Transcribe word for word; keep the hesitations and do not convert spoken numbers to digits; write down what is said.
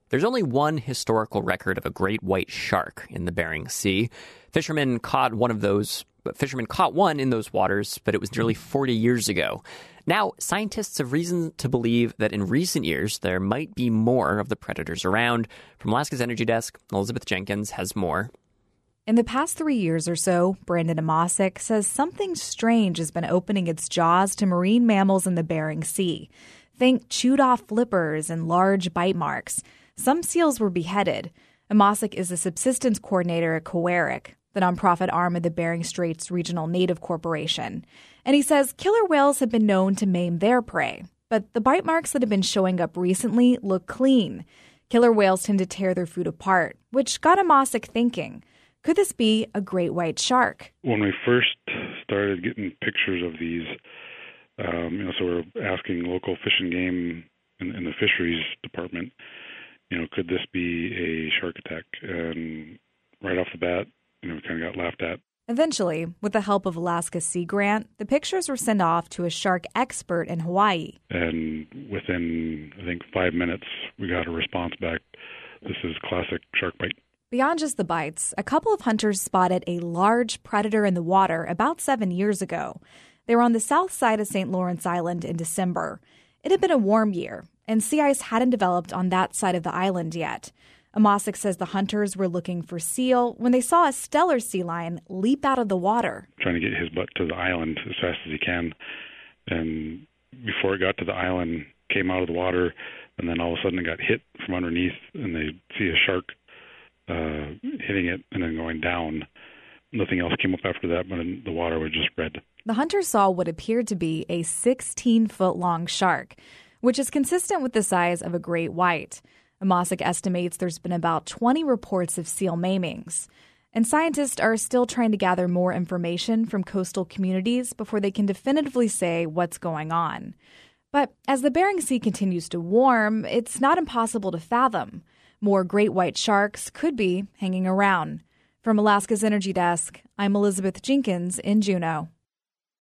There's only one historical record of a great white shark in the Bering Sea. Fishermen caught one of those, fishermen caught one in those waters, but it was nearly forty years ago. Now, scientists have reason to believe that in recent years, there might be more of the predators around. From Alaska's Energy Desk, Elizabeth Jenkins has more. In the past three years or so, Brandon Amosic says something strange has been opening its jaws to marine mammals in the Bering Sea. Think chewed-off flippers and large bite marks. Some seals were beheaded. Amosic is a subsistence coordinator at Kowarek, the nonprofit arm of the Bering Straits Regional Native Corporation. And he says killer whales have been known to maim their prey. But the bite marks that have been showing up recently look clean. Killer whales tend to tear their food apart, which got Amosic thinking. Could this be a great white shark? When we first started getting pictures of these, um, you know, so we're asking local fish and game in, in the fisheries department, you know, could this be a shark attack? And right off the bat, you know, kind of got laughed at. Eventually, with the help of Alaska Sea Grant, the pictures were sent off to a shark expert in Hawaii. And within, I think, five minutes, we got a response back. This is classic shark bite. Beyond just the bites, a couple of hunters spotted a large predator in the water about seven years ago. They were on the south side of Saint Lawrence Island in December. It had been a warm year, and sea ice hadn't developed on that side of the island yet. Amosic says the hunters were looking for seal when they saw a Steller sea lion leap out of the water. Trying to get his butt to the island as fast as he can. And before it got to the island, came out of the water, and then all of a sudden it got hit from underneath, and they see a shark uh, hitting it and then going down. Nothing else came up after that, but the water was just red. The hunters saw what appeared to be a sixteen-foot-long shark, which is consistent with the size of a great white. Amosic estimates there's been about twenty reports of seal maimings. And scientists are still trying to gather more information from coastal communities before they can definitively say what's going on. But as the Bering Sea continues to warm, it's not impossible to fathom. More great white sharks could be hanging around. From Alaska's Energy Desk, I'm Elizabeth Jenkins in Juneau.